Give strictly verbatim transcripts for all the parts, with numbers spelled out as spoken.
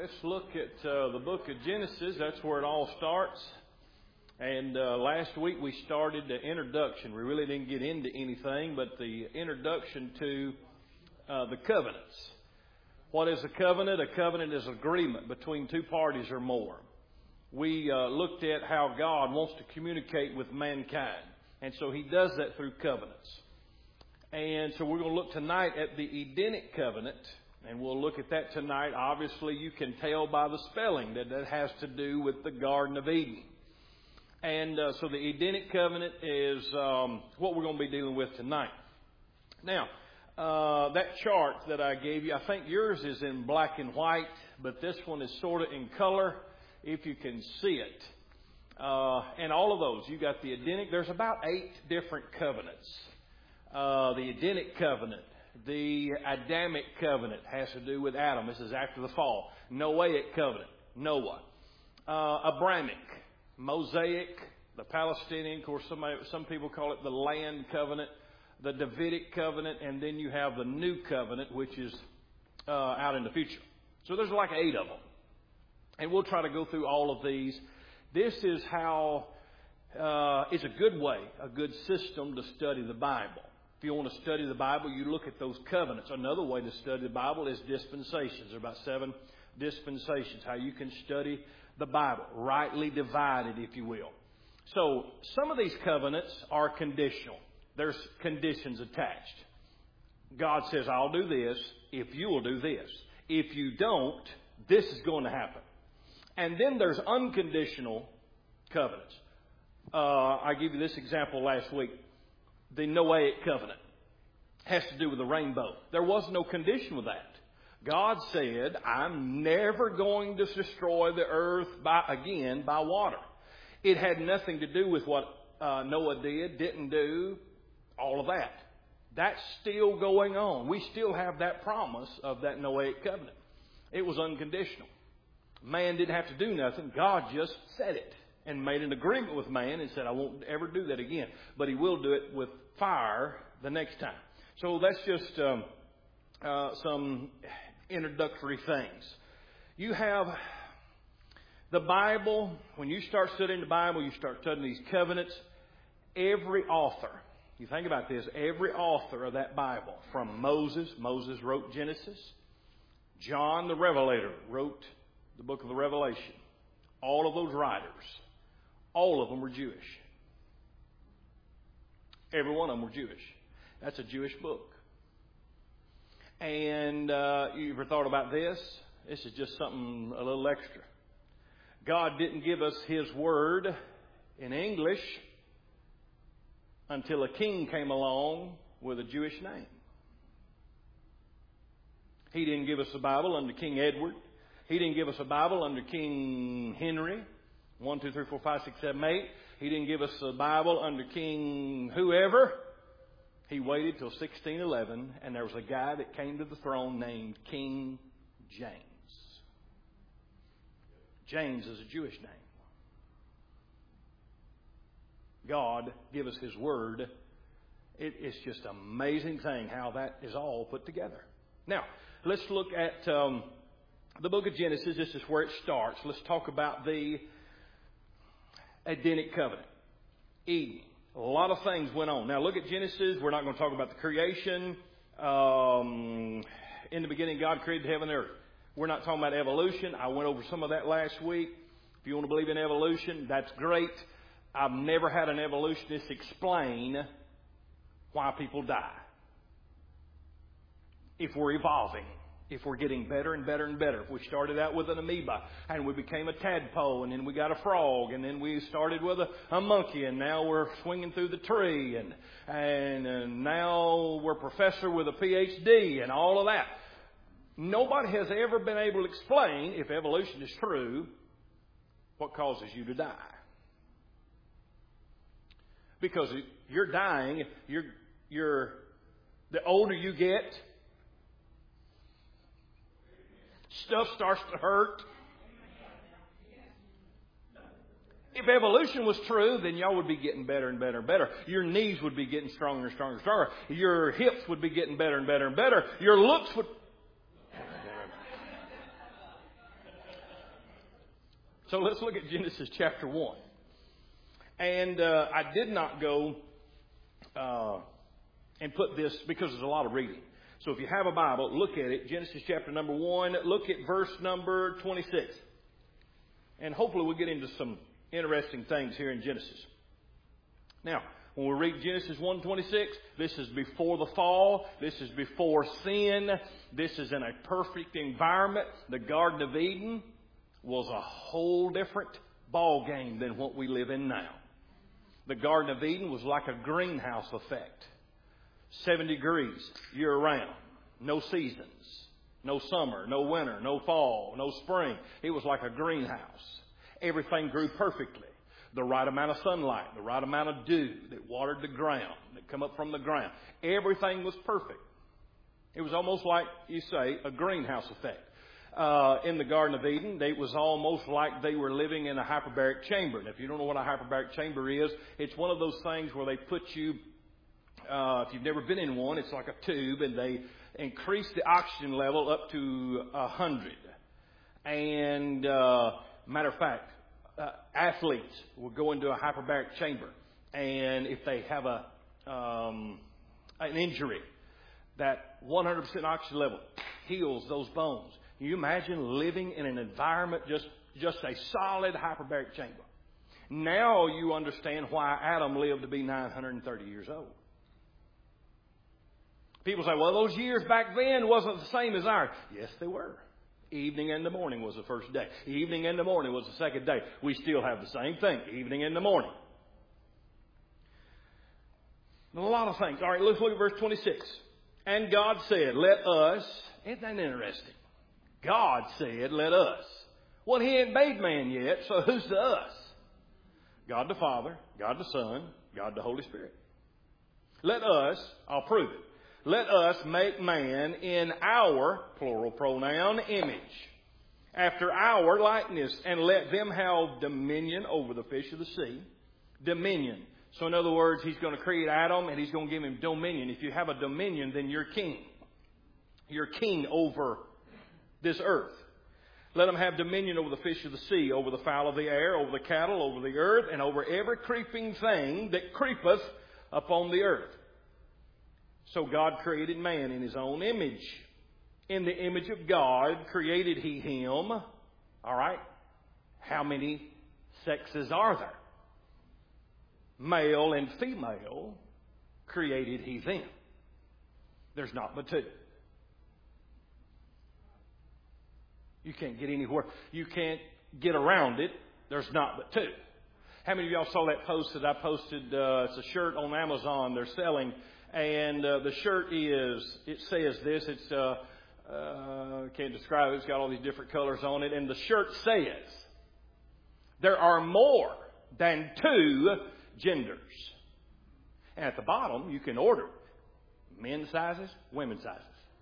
Let's look at uh, the book of Genesis. That's where it all starts. And uh, last week we started the introduction. We really didn't get into anything, but the introduction to uh, the covenants. What is a covenant? A covenant is agreement between two parties or more. We uh, looked at how God wants to communicate with mankind. And so He does that through covenants. And so we're going to look tonight at the Edenic covenant. And we'll look at that tonight. Obviously, you can tell by the spelling that that has to do with the Garden of Eden. And uh, so the Edenic covenant is um, what we're going to be dealing with tonight. Now, uh, that chart that I gave you, I think yours is in black and white, but this one is sort of in color, if you can see it. Uh, and all of those, you got the Edenic. There's about eight different covenants. Uh, the Edenic covenant. The Adamic covenant has to do with Adam. This is after the fall. Noahic covenant, Noah. Uh, Abrahamic, Mosaic, the Palestinian. Of course, somebody, some people call it the land covenant. The Davidic covenant. And then you have the new covenant, which is uh, out in the future. So there's like eight of them. And we'll try to go through all of these. This is how, uh, it's a good way, a good system to study the Bible. If you want to study the Bible, you look at those covenants. Another way to study the Bible is dispensations. There are about seven dispensations, how you can study the Bible, rightly divided, if you will. So some of these covenants are conditional. There's conditions attached. God says, I'll do this if you will do this. If you don't, this is going to happen. And then there's unconditional covenants. Uh, I gave you this example last week. The Noahic covenant has to do with the rainbow. There was no condition with that. God said, I'm never going to destroy the earth by, again by water. It had nothing to do with what uh, Noah did, didn't do, all of that. That's still going on. We still have that promise of that Noahic covenant. It was unconditional. Man didn't have to do nothing. God just said it. And made an agreement with man and said, I won't ever do that again. But He will do it with fire the next time. So that's just um, uh, some introductory things. You have the Bible. When you start studying the Bible, you start studying these covenants. Every author, you think about this, every author of that Bible, from Moses, Moses wrote Genesis. John the Revelator wrote the book of the Revelation. All of those writers, all of them were Jewish. Every one of them were Jewish. That's a Jewish book. And uh, you ever thought about this? This is just something a little extra. God didn't give us His Word in English until a king came along with a Jewish name. He didn't give us the Bible under King Edward. He didn't give us a Bible under King Henry. One, two, three, four, five, six, seven, eight. He didn't give us a Bible under King whoever. He waited till sixteen eleven, and there was a guy that came to the throne named King James. James is a Jewish name. God give us His Word. It, it's just an amazing thing how that is all put together. Now, let's look at um, the book of Genesis. This is where it starts. Let's talk about the Edenic covenant. Eden. A lot of things went on. Now look at Genesis. We're not going to talk about the creation. Um, in the beginning, God created heaven and earth. We're not talking about evolution. I went over some of that last week. If you want to believe in evolution, that's great. I've never had an evolutionist explain why people die. If we're evolving. If we're getting better and better and better. If we started out with an amoeba and we became a tadpole and then we got a frog and then we started with a, a monkey and now we're swinging through the tree and, and and now we're a professor with a P H D and all of that. Nobody has ever been able to explain, if evolution is true, what causes you to die. Because you're dying, you're you're the older you get, stuff starts to hurt. If evolution was true, then y'all would be getting better and better and better. Your knees would be getting stronger and stronger and stronger. Your hips would be getting better and better and better. Your looks would... So let's look at Genesis chapter one. And uh, I did not go uh, and put this because there's a lot of reading. So if you have a Bible, look at it. Genesis chapter number one. Look at verse number twenty-six. And hopefully we'll get into some interesting things here in Genesis. Now, when we read Genesis one twenty-six, this is before the fall. This is before sin. This is in a perfect environment. The Garden of Eden was a whole different ball game than what we live in now. The Garden of Eden was like a greenhouse effect. Seven degrees year-round. No seasons. No summer, no winter, no fall, no spring. It was like a greenhouse. Everything grew perfectly. The right amount of sunlight, the right amount of dew that watered the ground, that come up from the ground. Everything was perfect. It was almost like, you say, a greenhouse effect. Uh, in the Garden of Eden, it was almost like they were living in a hyperbaric chamber. And if you don't know what a hyperbaric chamber is, it's one of those things where they put you, uh, if you've never been in one, it's like a tube, and they increase the oxygen level up to a hundred. And uh, matter of fact, uh, athletes will go into a hyperbaric chamber, and if they have a um, an injury, that one hundred percent oxygen level heals those bones. Can you imagine living in an environment, just, just a solid hyperbaric chamber? Now you understand why Adam lived to be nine hundred thirty years old. People say, well, those years back then wasn't the same as ours. Yes, they were. Evening and the morning was the first day. Evening and the morning was the second day. We still have the same thing, evening and the morning. A lot of things. All right, let's look at verse twenty-six. And God said, let us, isn't that interesting? God said, let us. Well, He ain't made man yet, so who's the us? God the Father, God the Son, God the Holy Spirit. Let us, I'll prove it. Let us make man in our, plural pronoun, image, after our likeness, and let them have dominion over the fish of the sea. Dominion. So in other words, He's going to create Adam and He's going to give him dominion. If you have a dominion, then you're king. You're king over this earth. Let them have dominion over the fish of the sea, over the fowl of the air, over the cattle, over the earth, and over every creeping thing that creepeth upon the earth. So God created man in His own image. In the image of God created He him. All right. How many sexes are there? Male and female created He them. There's not but two. You can't get anywhere. You can't get around it. There's not but two. How many of y'all saw that post that I posted? Uh, it's a shirt on Amazon they're selling. And uh, the shirt is, it says this. It's, uh, uh, can't describe it. It's got all these different colors on it. And the shirt says, there are more than two genders. And at the bottom, you can order men's sizes, women's sizes.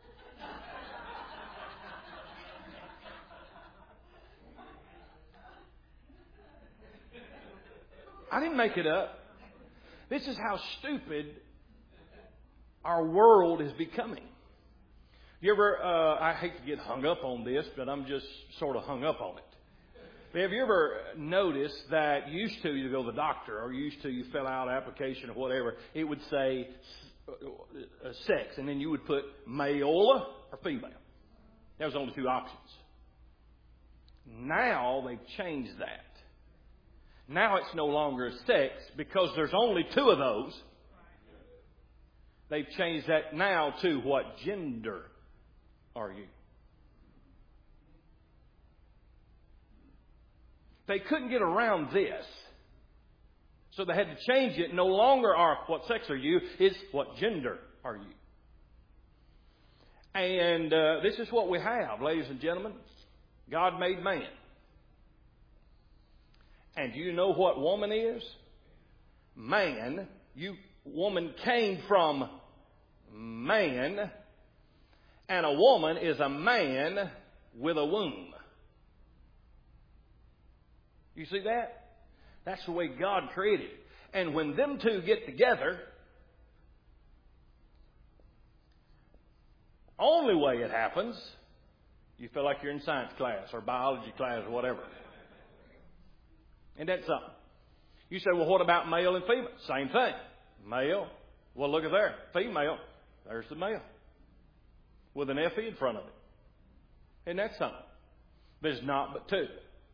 I didn't make it up. This is how stupid our world is becoming. You ever, uh, I hate to get hung up on this, but I'm just sort of hung up on it. But have you ever noticed that used to you go to the doctor, or used to you fill out an application or whatever, it would say uh, sex, and then you would put male or female. There was only two options. Now they've changed that. Now it's no longer sex because there's only two of those. They've changed that now to what gender are you? They couldn't get around this. So they had to change it. No longer are what sex are you, it's what gender are you. And uh, this is what we have, ladies and gentlemen. God made man. And do you know what woman is? Man. You woman came from man. And a woman is a man with a womb. You see that? That's the way God created it. And when them two get together, only way it happens, you feel like you're in science class or biology class or whatever. Isn't that something? You say, well, what about male and female? Same thing. Male. Well, look at there. Female. There's the male. With an F E in front of it. Isn't that something? There's not but two.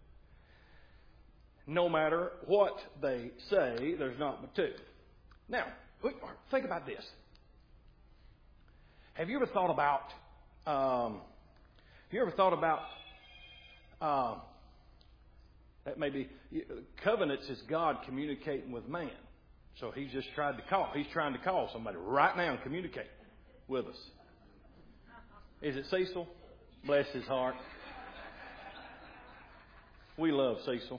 No matter what they say, there's not but two. Now, think about this. Have you ever thought about, um, have you ever thought about, uh, that maybe, covenants is God communicating with man. So He's just tried to call. He's trying to call somebody right now and communicate with us. Is it Cecil? Bless his heart. We love Cecil.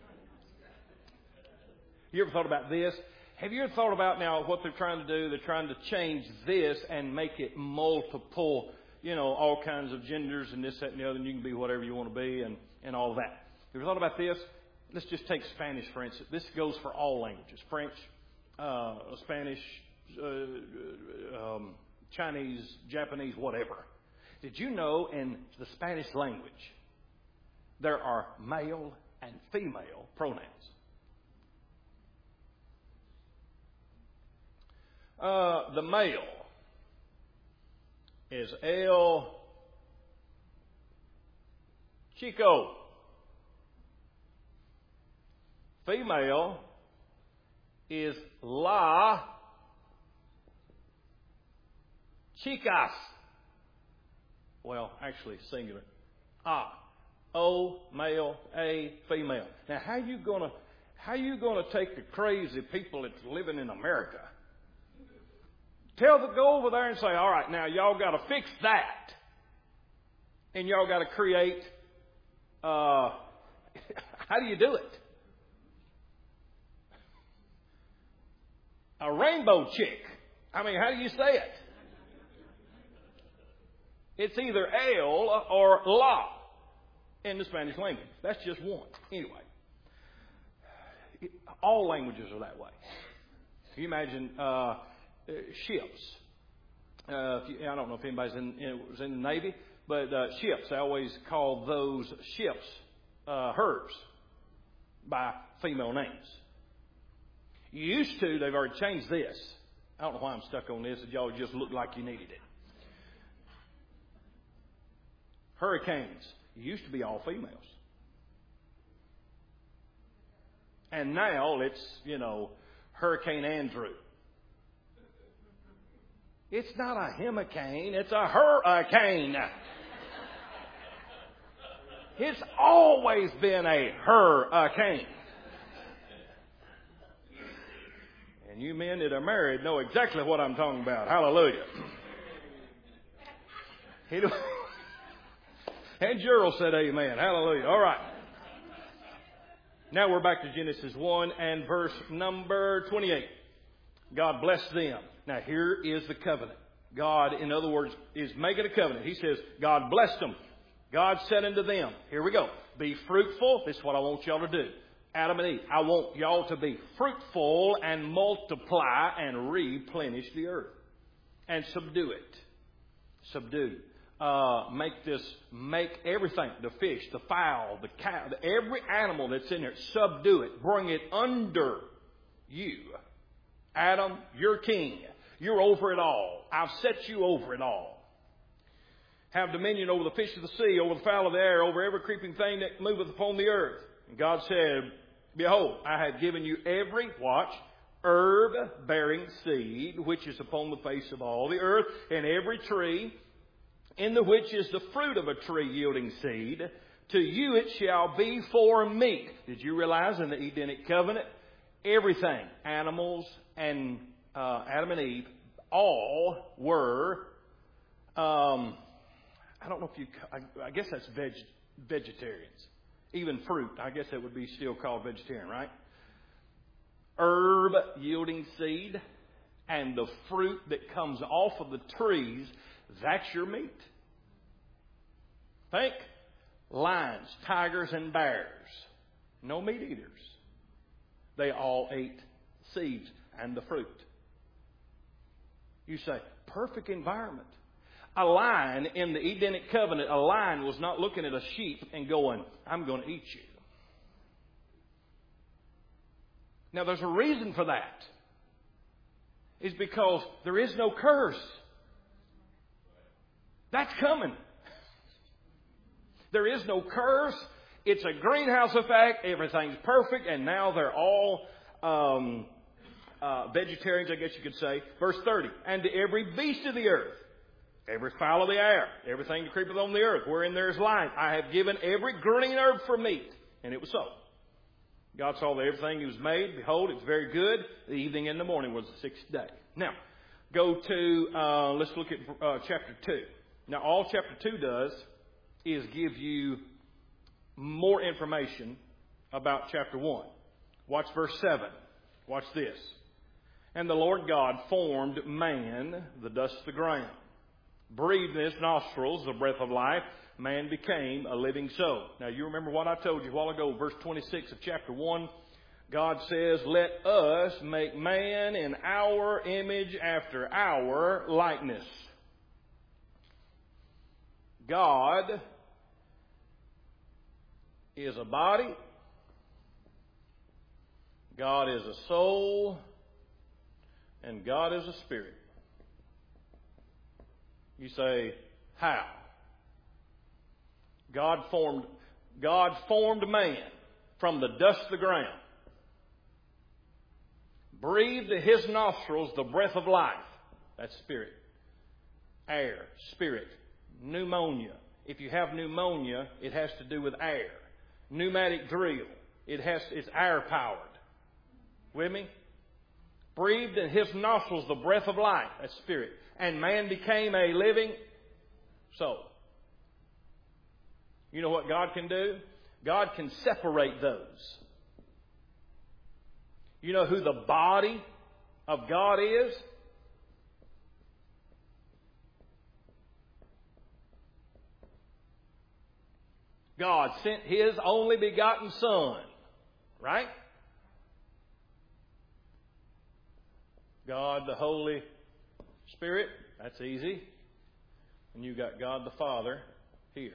You ever thought about this? Have you ever thought about now what they're trying to do? They're trying to change this and make it multiple, you know, all kinds of genders and this, that, and the other, and you can be whatever you want to be and, and all that. Have you ever thought about this? Let's just take Spanish, for instance. This goes for all languages. French, uh, Spanish, uh, um, Chinese, Japanese, whatever. Did you know in the Spanish language there are male and female pronouns? Uh, the male is el chico. Female is la chicas. Well, actually singular. Ah, O male, a female. Now, how you gonna how you gonna take the crazy people that's living in America? Tell them, go over there and say, all right, now y'all got to fix that. And y'all got to create, uh, how do you do it? A rainbow chick. I mean, how do you say it? It's either el or la in the Spanish language. That's just one. Anyway, all languages are that way. Can you imagine, uh, Uh, ships. Uh, if you, I don't know if anybody's in, in, was in the Navy, but uh, ships. They always call those ships uh, hers by female names. Used to, they've already changed this. I don't know why I'm stuck on this. Y'all just looked like you needed it. Hurricanes used to be all females, and now it's, you know, Hurricane Andrew. It's not a hurricane, it's a hurricane. It's always been a hurricane. And you men that are married know exactly what I'm talking about. Hallelujah. And Gerald said amen. Hallelujah. All right. Now we're back to Genesis one and verse number twenty-eight. God blessed them. Now here is the covenant. God, in other words, is making a covenant. He says, God blessed them. God said unto them, here we go, be fruitful. This is what I want y'all to do. Adam and Eve, I want y'all to be fruitful and multiply and replenish the earth. And subdue it. Subdue. Uh, make this, make everything, the fish, the fowl, the cow, the, every animal that's in there, subdue it. Bring it under you. Adam, you're king. You're over it all. I've set you over it all. Have dominion over the fish of the sea, over the fowl of the air, over every creeping thing that moveth upon the earth. And God said, behold, I have given you every, watch, herb bearing seed, which is upon the face of all the earth, and every tree, in the which is the fruit of a tree yielding seed. To you it shall be for meat. Did you realize in the Edenic covenant, everything, animals and uh, Adam and Eve, all were, um, I don't know if you, I, I guess that's veg, vegetarians. Even fruit, I guess that would be still called vegetarian, right? Herb yielding seed and the fruit that comes off of the trees, that's your meat. Think lions, tigers, and bears. No meat eaters. They all ate seeds and the fruit. You say, perfect environment. A lion in the Edenic covenant, a lion was not looking at a sheep and going, I'm going to eat you. Now, there's a reason for that. It's because there is no curse. That's coming. There is no curse. It's a greenhouse effect. Everything's perfect. And now they're all um, uh, vegetarians, I guess you could say. Verse thirty. And to every beast of the earth, every fowl of the air, everything that creepeth on the earth, wherein there is life, I have given every green herb for meat. And it was so. God saw that everything He was made. Behold, it was very good. The evening and the morning was the sixth day. Now, go to, uh, let's look at uh, chapter two. Now, all chapter two does is give you more information about chapter one. Watch verse seven. Watch this. And the Lord God formed man, the dust of the ground, breathed in his nostrils the breath of life. Man became a living soul. Now, you remember what I told you a while ago, verse twenty-six of chapter one. God says, let us make man in our image after our likeness. God is a body. God is a soul. And God is a spirit. You say, how? God formed, God formed man from the dust of the ground. Breathed to his nostrils the breath of life. That's spirit. Air, spirit. Pneumonia. If you have pneumonia, it has to do with air. Pneumatic drill. It has, it's air powered. With me? Breathed in his nostrils the breath of life. That's spirit. And man became a living soul. You know what God can do? God can separate those. You know who the body of God is? God sent His only begotten Son. Right? God the Holy Spirit. That's easy. And you got God the Father here.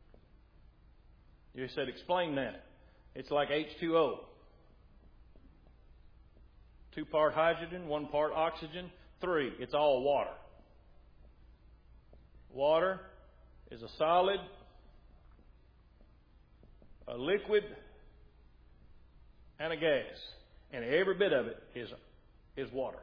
You said, explain that. It's like H two O. Two part hydrogen, one part oxygen. Three, it's all water. Water is a solid, a liquid, and a gas. And every bit of it is, is water.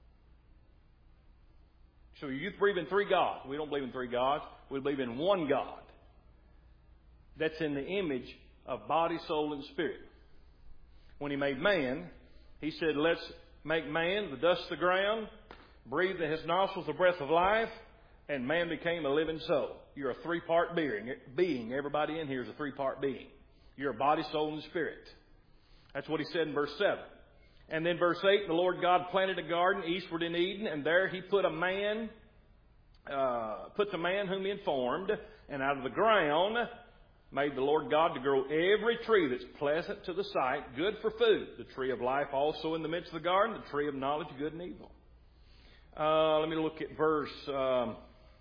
So you believe in three gods. We don't believe in three gods. We believe in one God that's in the image of body, soul, and spirit. When He made man, He said, let's make man the dust of the ground, breathe in his nostrils the breath of life, and man became a living soul. You're a three-part being. Everybody in here is a three-part being. You're a body, soul, and spirit. That's what He said in verse seven. And then verse eight, the Lord God planted a garden eastward in Eden, and there He put a man, uh, put the man whom He had formed, and out of the ground made the Lord God to grow every tree that's pleasant to the sight, good for food. The tree of life also in the midst of the garden, the tree of knowledge, good and evil. Uh, let me look at verse um,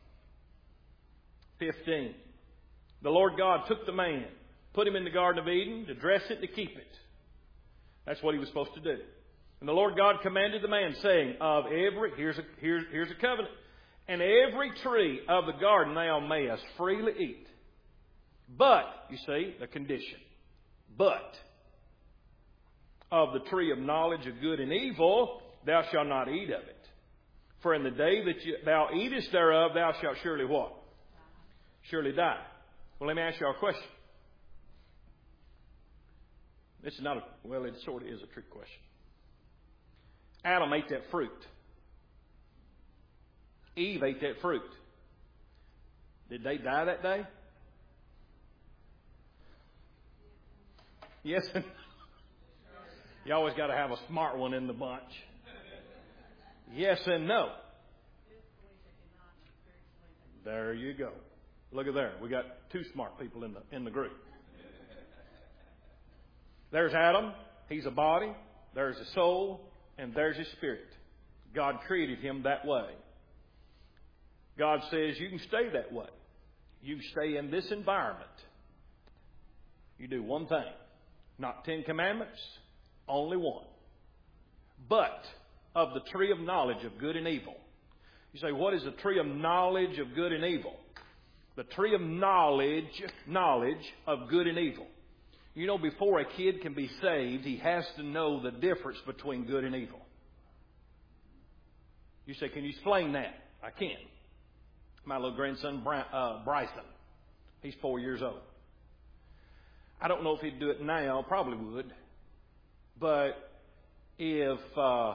fifteen. The Lord God took the man, put him in the Garden of Eden to dress it, to keep it. That's what He was supposed to do. And the Lord God commanded the man, saying, of every, here's a, here's, here's a covenant, and every tree of the garden thou mayest freely eat. But, you see, the condition. But, of the tree of knowledge of good and evil, thou shalt not eat of it. For in the day that you, thou eatest thereof, thou shalt surely what? Surely die. Well, let me ask you a question. This is not a, well, it sort of is a trick question. Adam ate that fruit. Eve ate that fruit. Did they die that day? Yes. You always got to have a smart one in the bunch. Yes and no. There you go. Look at there. We got two smart people in the in the group. There's Adam. He's a body. There's a soul. And there's his spirit. God created him that way. God says you can stay that way. You stay in this environment. You do one thing. Not Ten Commandments. Only one. but of the tree of knowledge of good and evil. You say, what is the tree of knowledge of good and evil? The tree of knowledge, knowledge of good and evil. You know, before a kid can be saved, he has to know the difference between good and evil. You say, can you explain that? I can. My little grandson, uh, Bryson, he's four years old. I don't know if he'd do it now, probably would. But if uh,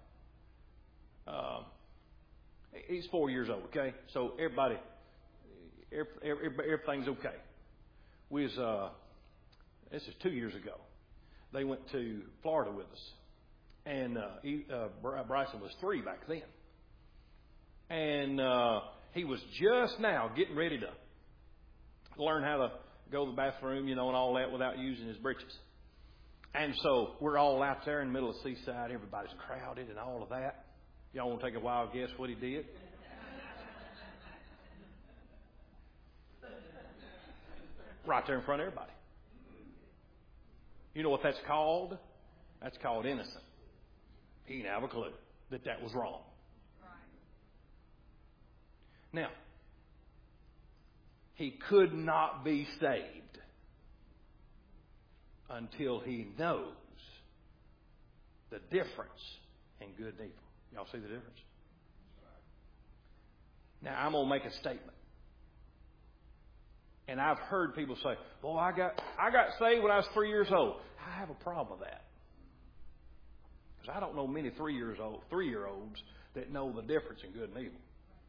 uh, he's four years old, okay? So everybody, every, everything's okay. We was, uh, this is two years ago. They went to Florida with us. And uh, he, uh, Bryson was three back then. And uh, he was just now getting ready to learn how to go to the bathroom, you know, and all that without using his britches. And so we're all out there in the middle of the seaside. Everybody's crowded and all of that. Y'all want to take a wild guess what he did? Right there in front of everybody. You know what that's called? That's called innocent. He didn't have a clue that that was wrong. Now, he could not be saved until he knows the difference in good and evil. Y'all see the difference? Now, I'm going to make a statement. And I've heard people say, "Boy, I got I got saved when I was three years old." I have a problem with that. Because I don't know many three years old, three-year-olds that know the difference in good and evil.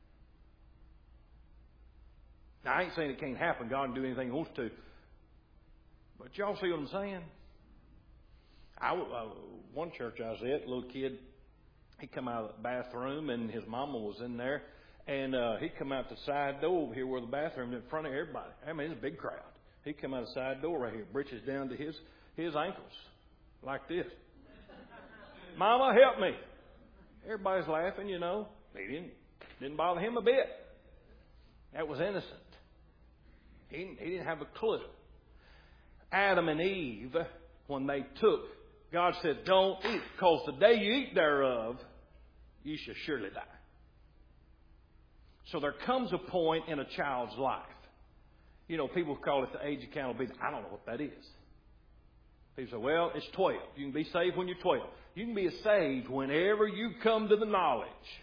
Now, I ain't saying it can't happen. God can do anything He wants to. But y'all see what I'm saying? I, uh, one church I was at, a little kid, he come out of the bathroom and his mama was in there. And uh, he come out the side door over here where the bathroom in front of everybody. I mean, it's a big crowd. He come out the side door right here, britches down to his, his ankles like this. Mama, help me. Everybody's laughing, you know. He didn't, didn't bother him a bit. That was innocent. He didn't, he didn't have a clue. Adam and Eve, when they took, God said, don't eat, because the day you eat thereof, you shall surely die. So there comes a point in a child's life. You know, people call it the age of accountability. I don't know what that is. People say, well, it's twelve. You can be saved when you're twelve. You can be saved whenever you come to the knowledge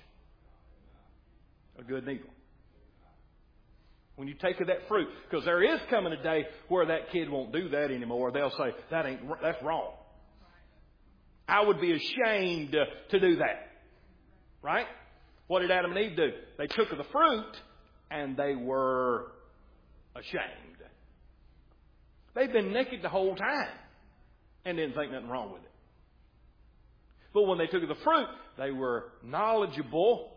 of good and evil. When you take of that fruit. Because there is coming a day where that kid won't do that anymore. They'll say, that ain't, that's wrong. I would be ashamed to, to do that. Right? What did Adam and Eve do? They took of the fruit and they were ashamed. They've been naked the whole time and didn't think nothing wrong with it. But when they took of the fruit, they were knowledgeable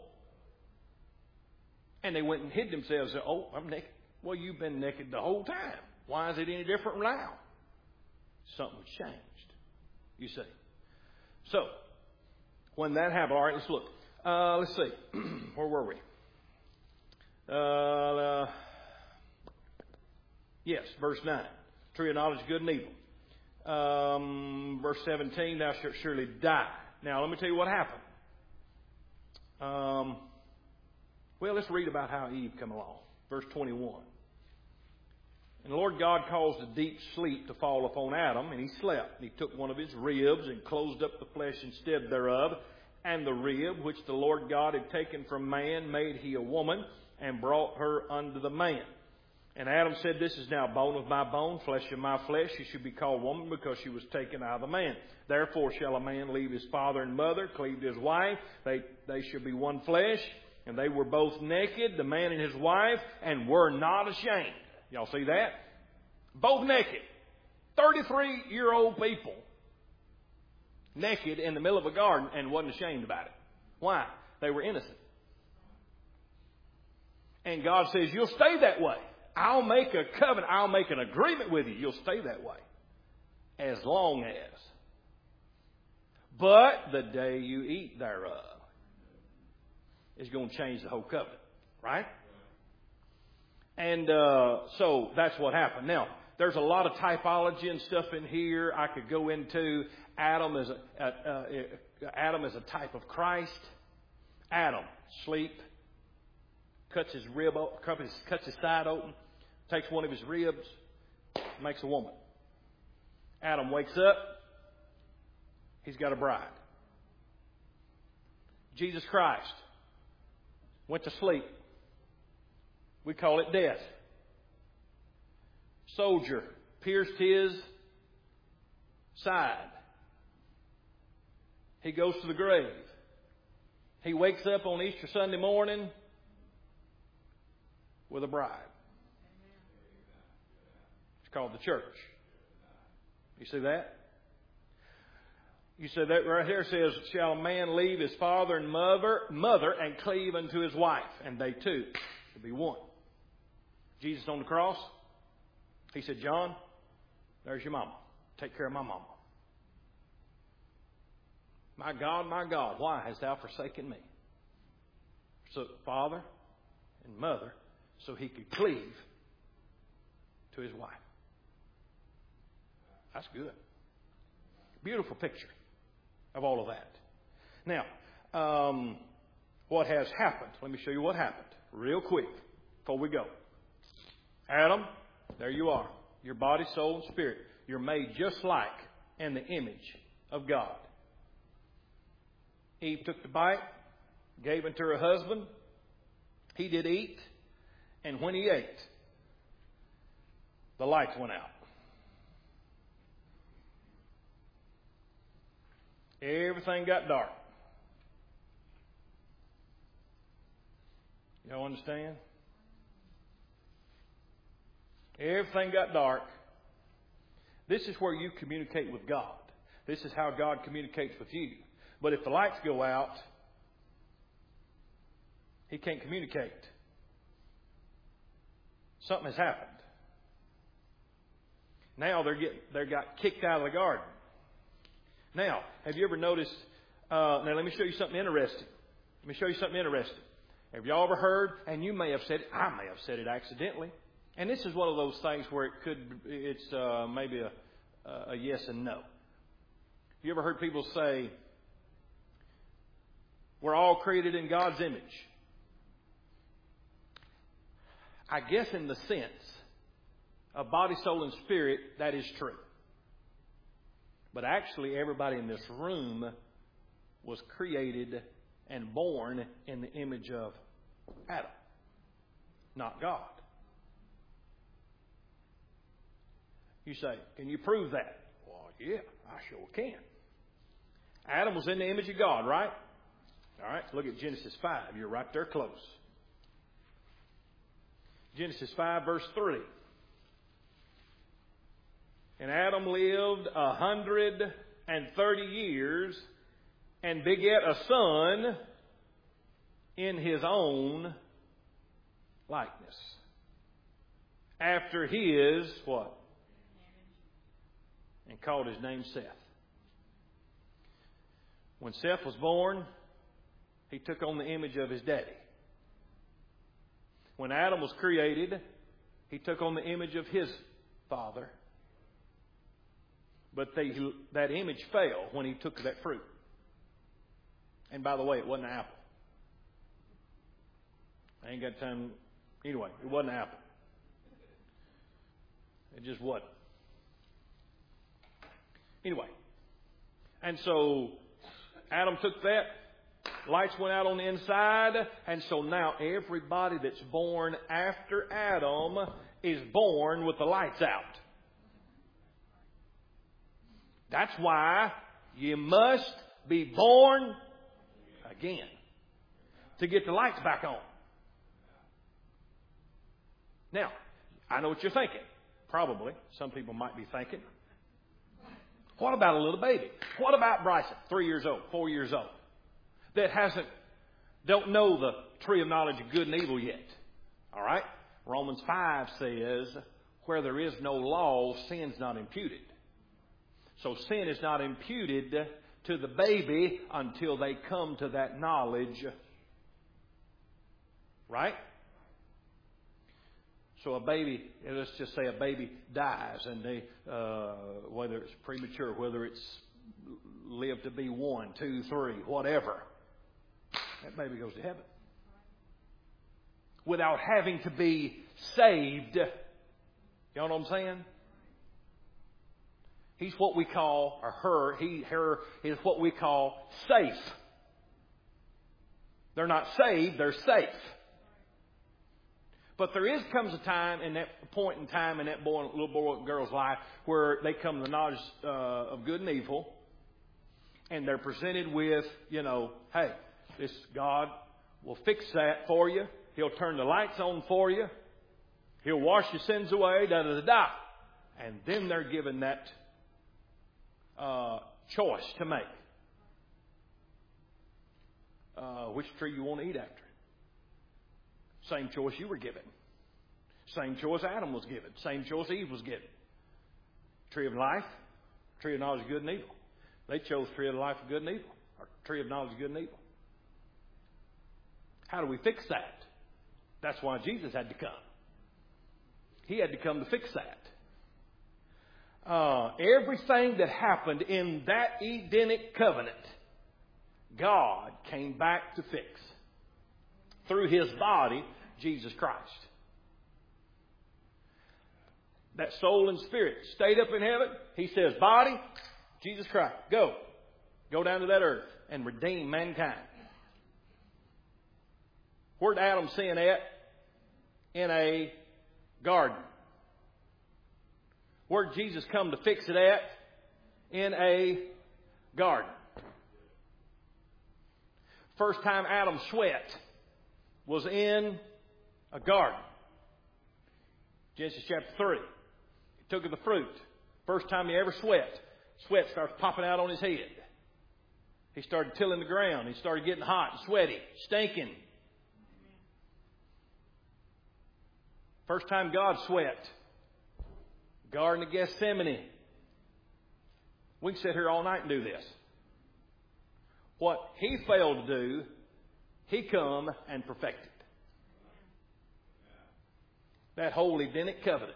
and they went and hid themselves and said, oh, I'm naked. Well, you've been naked the whole time. Why is it any different now? Something's changed, you see. So, when that happened, all right, let's look. Uh, let's see. Where were we? Uh, uh, yes, verse nine. Tree of knowledge, good and evil. Um, verse seventeen, thou shalt surely die. Now, let me tell you what happened. Um, well, let's read about how Eve come along. Verse twenty-one. And the Lord God caused a deep sleep to fall upon Adam, and he slept. And he took one of his ribs and closed up the flesh instead thereof. And the rib which the Lord God had taken from man made he a woman, and brought her unto the man. And Adam said, this is now bone of my bone, flesh of my flesh. She should be called woman, because she was taken out of the man. Therefore shall a man leave his father and mother, cleave to his wife. They, they shall be one flesh. And they were both naked, the man and his wife, and were not ashamed. Y'all see that? Both naked. thirty-three-year-old people. Naked in the middle of a garden and wasn't ashamed about it. Why? They were innocent. And God says, you'll stay that way. I'll make a covenant. I'll make an agreement with you. You'll stay that way. As long as. But the day you eat thereof is going to change the whole covenant. Right? And uh, so that's what happened. Now, there's a lot of typology and stuff in here I could go into. Adam is a, uh, uh, Adam is a type of Christ. Adam, sleep, cuts his rib, cuts his, cuts his side open, takes one of his ribs, makes a woman. Adam wakes up, he's got a bride. Jesus Christ went to sleep. We call it death. Soldier pierced his side. He goes to the grave. He wakes up on Easter Sunday morning with a bride. It's called the church. You see that? You see that right here says, shall a man leave his father and mother, mother and cleave unto his wife, and they two shall be one. Jesus on the cross, he said, John, there's your mama. Take care of my mama. My God, my God, why hast thou forsaken me? So father and mother, so he could cleave to his wife. That's good. Beautiful picture of all of that. Now, um, what has happened? Let me show you what happened real quick before we go. Adam, there you are. Your body, soul, and spirit. You're made just like in the image of God. Eve took the bite, gave it to her husband. He did eat, and when he ate, the lights went out. Everything got dark. Y'all understand? Everything got dark. This is where you communicate with God. This is how God communicates with you. But if the lights go out, He can't communicate. Something has happened. Now they're getting, they got kicked out of the garden. Now, have you ever noticed, uh, now let me show you something interesting. Let me show you something interesting. Have y'all ever heard, and you may have said it, I may have said it accidentally, and this is one of those things where it could, it's uh, maybe a, a yes and no. You ever heard people say, we're all created in God's image? I guess in the sense of body, soul, and spirit, that is true. But actually, everybody in this room was created and born in the image of Adam, not God. You say, can you prove that? Well, yeah, I sure can. Adam was in the image of God, right? All right, look at Genesis five. You're right there close. Genesis five, verse three. And Adam lived a hundred and thirty years and begat a son in his own likeness. After his, what? And called his name Seth. When Seth was born, he took on the image of his daddy. When Adam was created, he took on the image of his father. But they, that image fell when he took that fruit. And by the way, it wasn't an apple. I ain't got time. Anyway, it wasn't an apple. It just wasn't. Anyway. And so Adam took that. Lights went out on the inside. And so now everybody that's born after Adam is born with the lights out. That's why you must be born again to get the lights back on. Now, I know what you're thinking. Probably. Some people might be thinking, what about a little baby? What about Bryson, three years old, four years old, that hasn't, don't know the tree of knowledge of good and evil yet? All right? Romans five says, where there is no law, sin's not imputed. So sin is not imputed to the baby until they come to that knowledge. Right? So a baby, let's just say a baby dies, and they, uh, whether it's premature, whether it's lived to be one, two, three, whatever, that baby goes to heaven without having to be saved. You know what I'm saying? He's what we call, or her, he, her is what we call safe. They're not saved, they're safe. But there is comes a time, in that point in time in that boy, little boy and girl's life, where they come to the knowledge uh, of good and evil, and they're presented with, you know, hey, this God will fix that for you. He'll turn the lights on for you. He'll wash your sins away. Da da da da. And then they're given that uh, choice to make. Uh, which tree you want to eat after. Same choice you were given. Same choice Adam was given. Same choice Eve was given. Tree of life, tree of knowledge of good and evil. They chose tree of life of good and evil, or tree of knowledge of good and evil. How do we fix that? That's why Jesus had to come. He had to come to fix that. Uh, everything that happened in that Edenic covenant, God came back to fix through His body, Jesus Christ. That soul and spirit stayed up in heaven. He says, body, Jesus Christ, go. Go down to that earth and redeem mankind. Where'd Adam sin at? In a garden. Where'd Jesus come to fix it at? In a garden. First time Adam sweat was in a garden. Genesis chapter three. He took of the fruit. First time he ever sweat. Sweat starts popping out on his head. He started tilling the ground. He started getting hot and sweaty, stinking. First time God sweat. Garden of Gethsemane. We can sit here all night and do this. What he failed to do, he come and perfected. That whole Edenic covenant.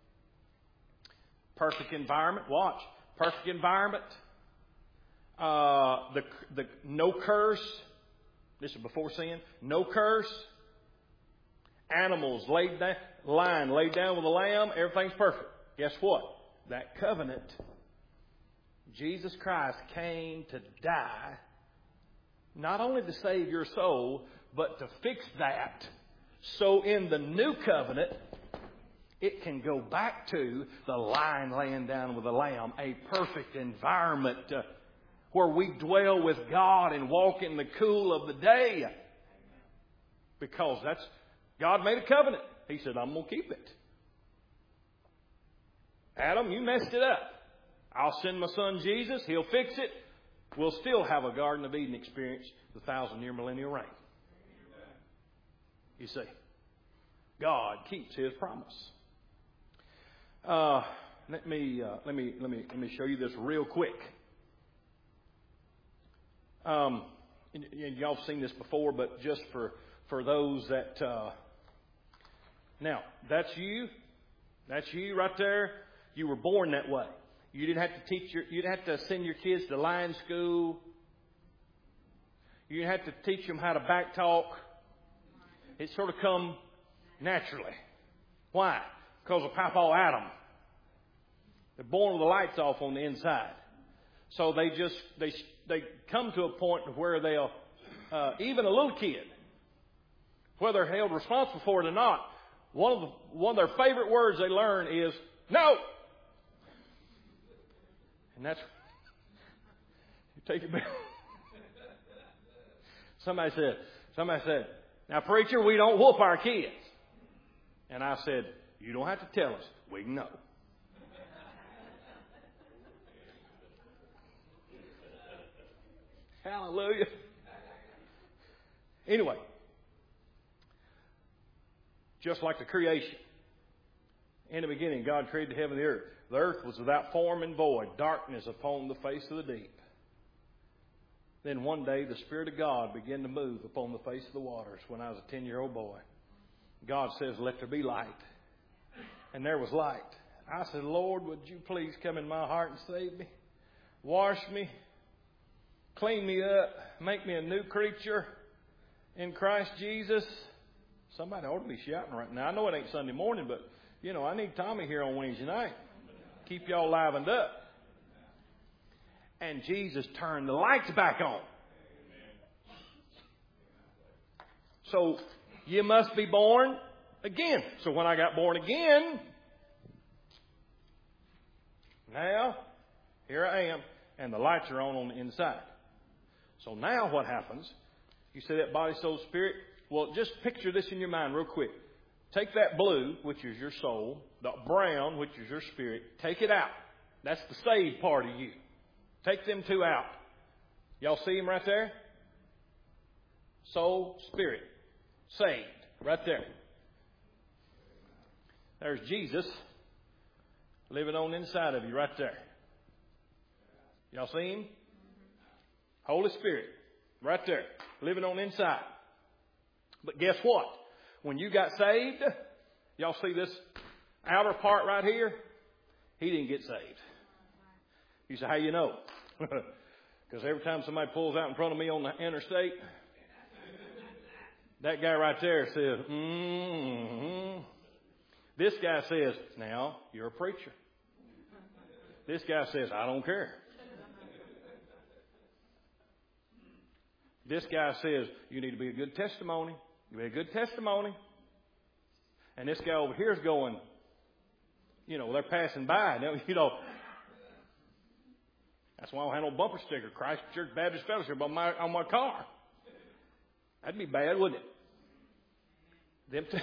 Perfect environment. Watch. Perfect environment. Uh, the the no curse. This is before sin. No curse. Animals laid down, lion laid down with a lamb. Everything's perfect. Guess what? That covenant. Jesus Christ came to die, not only to save your soul, but to fix that. So in the new covenant, it can go back to the lion laying down with the lamb, a perfect environment uh, where we dwell with God and walk in the cool of the day. Because that's, God made a covenant. He said, I'm going to keep it. Adam, you messed it up. I'll send my son Jesus. He'll fix it. We'll still have a Garden of Eden experience, the thousand year millennial reign. You see, God keeps His promise. Uh, let me uh, let me let me let me show you this real quick. Um, and, and y'all have seen this before, but just for for those that uh, now that's you, that's you right there. You were born that way. You didn't have to teach your, you didn't have to send your kids to Lion School. You didn't have to teach them how to back talk. It sort of come naturally. Why? Because of Papa Adam. They're born with the lights off on the inside. So they just, they, they come to a point where they'll, uh, even a little kid, whether they're held responsible for it or not, one of the, one of their favorite words they learn is, no! And that's, you take it back. Somebody said, somebody said, now preacher, we don't whoop our kids. And I said, you don't have to tell us. We know. Hallelujah. Anyway, just like the creation. In the beginning, God created the heaven and the earth. The earth was without form and void, darkness upon the face of the deep. Then one day the Spirit of God began to move upon the face of the waters when I was a ten-year-old boy. God says, let there be light. and there was light. I said, Lord, would you please come in my heart and save me? Wash me. Clean me up. Make me a new creature in Christ Jesus. Somebody ought to be shouting right now. I know it ain't Sunday morning, but, you know, I need Tommy here on Wednesday night. Keep y'all livened up. And Jesus turned the lights back on. So, you must be born again. So when I got born again, now, here I am, and the lights are on on the inside. So now what happens? You say that body, soul, spirit. Well, just picture this in your mind real quick. Take that blue, which is your soul, the brown, which is your spirit. Take it out. That's the saved part of you. Take them two out. Y'all see them right there? Soul, spirit. Saved. Right there. There's Jesus living on the inside of you right there. Y'all see him? Holy Spirit. Right there. Living on the inside. But guess what? When you got saved, y'all see this outer part right here? He didn't get saved. You say, how you know? Because every time somebody pulls out in front of me on the interstate, that guy right there says, mm-hmm. This guy says, now, you're a preacher. This guy says, I don't care. This guy says, you need to be a good testimony. You be a good testimony. And this guy over here is going, you know, they're passing by. You know, that's why I don't have no bumper sticker, Christ Church Baptist Fellowship on my, on my car. That'd be bad, wouldn't it? Them two,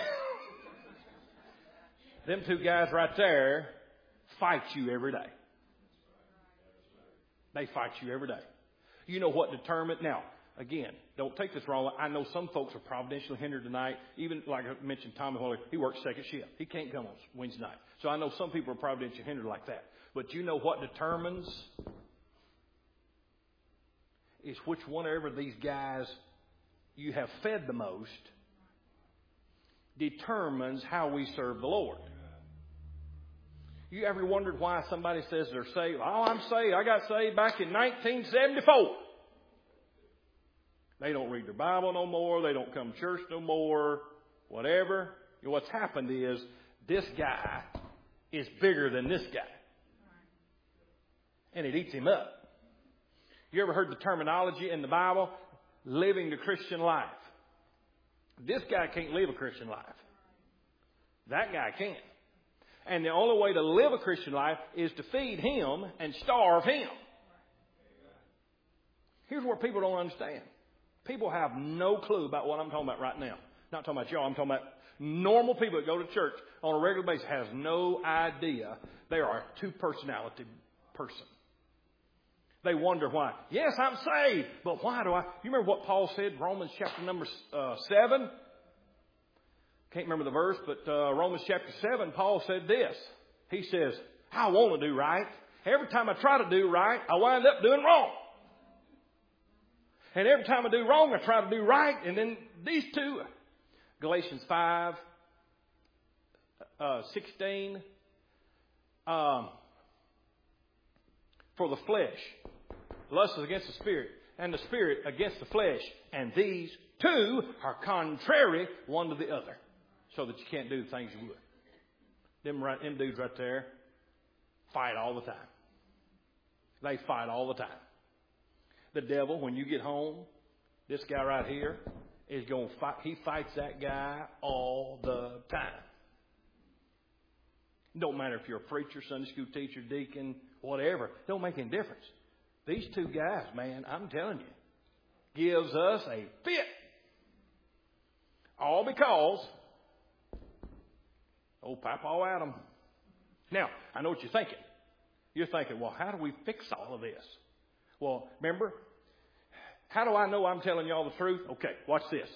them two guys right there fight you every day. They fight you every day. You know what determined? Now, again, don't take this wrong. I know some folks are providentially hindered tonight. Even like I mentioned, Tommy Holler, he works second shift. He can't come on Wednesday night. So I know some people are providentially hindered like that. But you know what determines is which whenever these guys you have fed the most determines how we serve the Lord. You ever wondered why somebody says they're saved? Oh, I'm saved. I got saved back in nineteen seventy-four. They don't read their Bible no more. They don't come to church no more. Whatever. You know, what's happened is this guy is bigger than this guy. And it eats him up. You ever heard the terminology in the Bible? Living the Christian life. This guy can't live a Christian life. That guy can. And the only way to live a Christian life is to feed him and starve him. Here's where people don't understand. People have no clue about what I'm talking about right now. Not talking about y'all. I'm talking about normal people that go to church on a regular basis has no idea they are a two-personality person. They wonder why. Yes, I'm saved, but why do I? You remember what Paul said, Romans chapter number uh, seven? Can't remember the verse, but uh, Romans chapter seven, Paul said this. He says, I want to do right. Every time I try to do right, I wind up doing wrong. And every time I do wrong, I try to do right. And then these two, Galatians five, uh, sixteen, um, for the flesh, lust is against the spirit, and the spirit against the flesh. And these two are contrary one to the other, so that you can't do the things you would. Them, right, them dudes right there fight all the time. They fight all the time. The devil, when you get home, this guy right here is going to fight. He fights that guy all the time. Don't matter if you're a preacher, Sunday school teacher, deacon, whatever. Don't make any difference. These two guys, man, I'm telling you, gives us a fit. All because old Papa Adam. Now, I know what you're thinking. You're thinking, well, how do we fix all of this? Well, remember, how do I know I'm telling y'all the truth? Okay, watch this.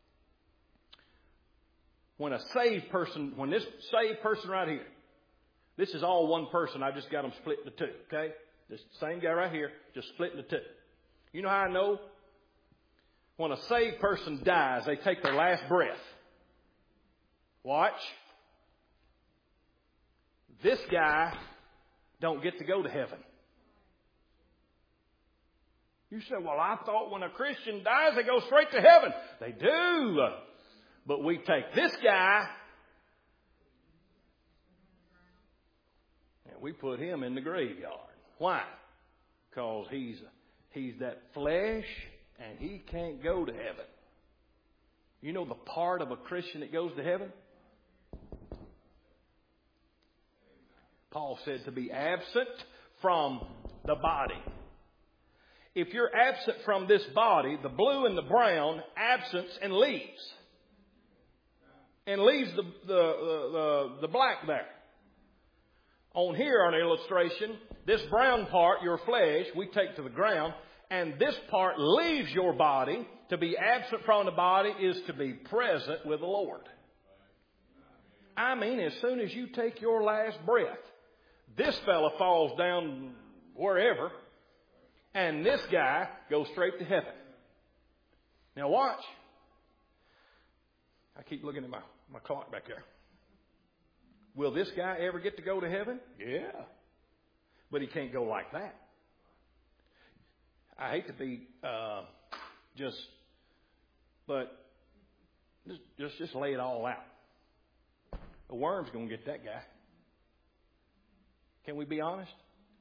When a saved person, when this saved person right here, this is all one person. I just got them split into two, okay? This same guy right here, just split into two. You know how I know? When a saved person dies, they take their last breath. Watch. This guy don't get to go to heaven. You say, well, I thought when a Christian dies, they go straight to heaven. They do. But we take this guy and we put him in the graveyard. Why? Because he's, he's that flesh and he can't go to heaven. You know the part of a Christian that goes to heaven? Paul said to be absent from the body. If you're absent from this body, the blue and the brown, absence and leaves. And leaves the, the, the, the black there. On here on the illustration, this brown part, your flesh, we take to the ground. And this part leaves your body. To be absent from the body is to be present with the Lord. I mean, as soon as you take your last breath, this fella falls down wherever. And this guy goes straight to heaven. Now watch. I keep looking at my, my clock back there. Will this guy ever get to go to heaven? Yeah. But he can't go like that. I hate to be uh, just, but just, just just lay it all out. The worm's going to get that guy. Can we be honest?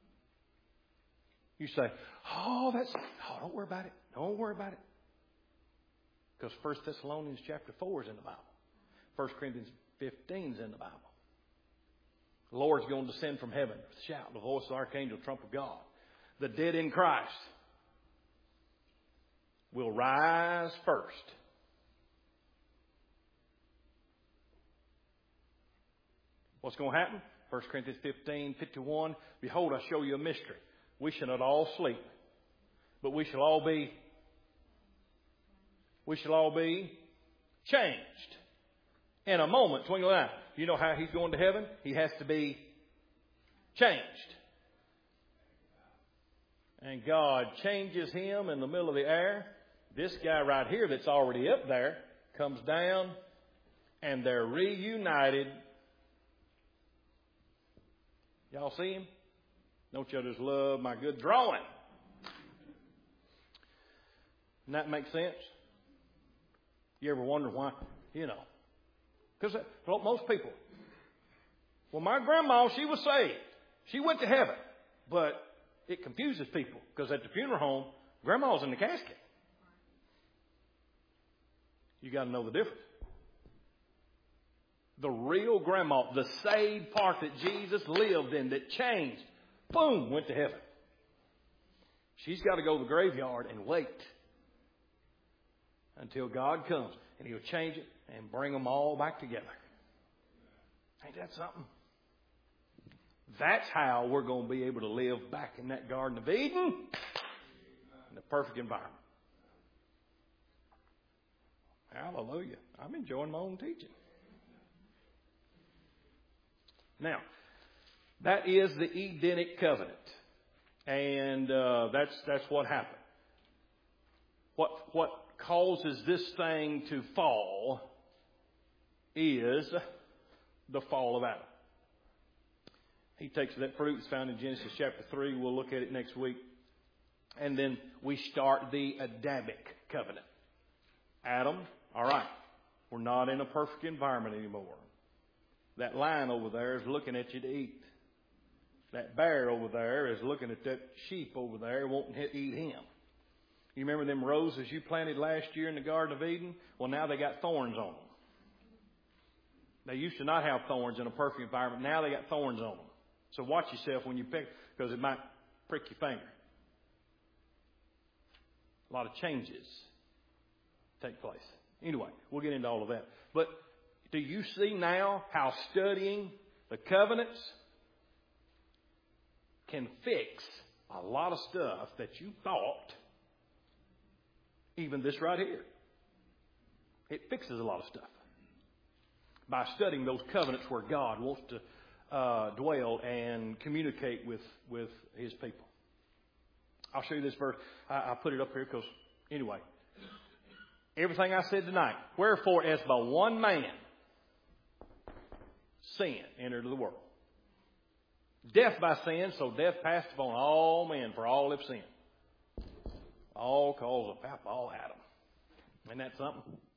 You say, oh, that's, oh, don't worry about it. Don't worry about it. Because First Thessalonians chapter four is in the Bible. First Corinthians fifteen is in the Bible. The Lord's going to descend from heaven with a shout, the voice of the archangel, the trump of God. The dead in Christ will rise first. What's going to happen? First Corinthians fifteen, fifty-one. Behold, I show you a mystery. We shall not all sleep, but we shall all be, we shall all be changed in a moment, twinkling an eye. You know how he's going to heaven? He has to be changed. And God changes him in the middle of the air. This guy right here that's already up there comes down and they're reunited. Y'all see him? Don't you just love my good drawing? Doesn't that make sense? You ever wonder why? You know. Because most people, well, my grandma, she was saved. She went to heaven. But it confuses people because at the funeral home, grandma's in the casket. You got to know the difference. The real grandma, the saved part that Jesus lived in, that changed, boom, went to heaven. She's got to go to the graveyard and wait until God comes and He'll change it and bring them all back together. Ain't that something? That's how we're going to be able to live back in that Garden of Eden in the perfect environment. Hallelujah. I'm enjoying my own teaching. Now, that is the Edenic covenant. And uh, that's that's what happened. What what causes this thing to fall is the fall of Adam. He takes that fruit that's found in Genesis chapter three. We'll look at it next week. And then we start the Adamic covenant. Adam, all right, we're not in a perfect environment anymore. That lion over there is looking at you to eat. That bear over there is looking at that sheep over there wanting to eat him. You remember them roses you planted last year in the Garden of Eden? Well, now they got thorns on them. They used to not have thorns in a perfect environment. Now they got thorns on them. So watch yourself when you pick, because it might prick your finger. A lot of changes take place. Anyway, we'll get into all of that. But do you see now how studying the covenants can fix a lot of stuff that you thought, even this right here? It fixes a lot of stuff by studying those covenants where God wants to uh, dwell and communicate with, with His people. I'll show you this verse. I, I put it up here because, anyway, everything I said tonight. Wherefore, as by one man sin entered the world. Death by sin, so death passed upon all men, for all have sinned. All cause of all Adam. Isn't that something?